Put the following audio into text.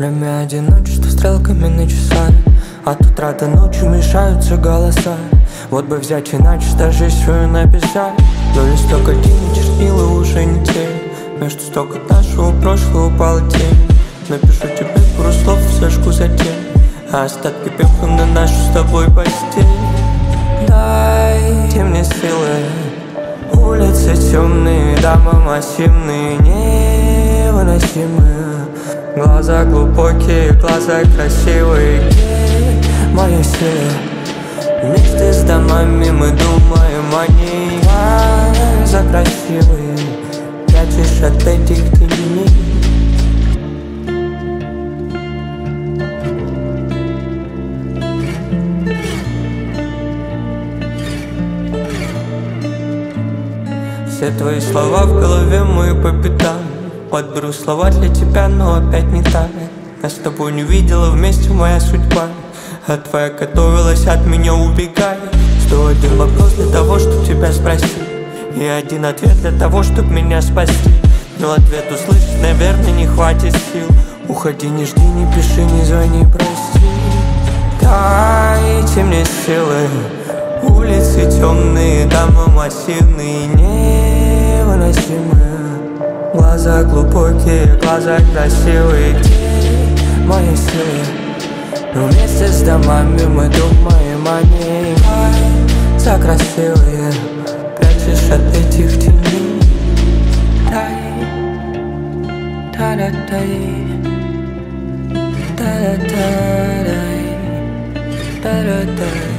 Время одиночества стрелками на часах, от утра до ночи мешаются голоса. Вот бы взять и начать жизнь свою написать, но листок один и чернила уже не те. Между строк от нашего прошлого упала тень. Напишу тебе пару слов, сожгу затем, а остатки пепла на нашу с тобой постель. Дайте мне силы. Улицы темные, дома массивные, невыносимые. Глаза глубокие, глаза красивые. Где моя сила? Вместе с домами мы думаем о ней. Глаза красивые, прячешь от этих теней. Все твои слова в голове мои по пятам. Подберу слова для тебя, но опять не так. Нас с тобой не видела вместе моя судьба, а твоя готовилась от меня убегать. 101 вопрос для того, чтоб тебя спросить, и один ответ для того, чтоб меня спасти. Но ответ услышать, наверное, не хватит сил. Уходи, не жди, не пиши, не звони, прости. Дайте мне силы. Улицы темные, дома массивные, невыносимые. Глаза глубокие, глаза красивые. Где моя сила? Но вместе с домами мы думаем о ней. Глаза красивые, прячешь от этих теней. Та-да-дай, та-да-дай, та-да-дай.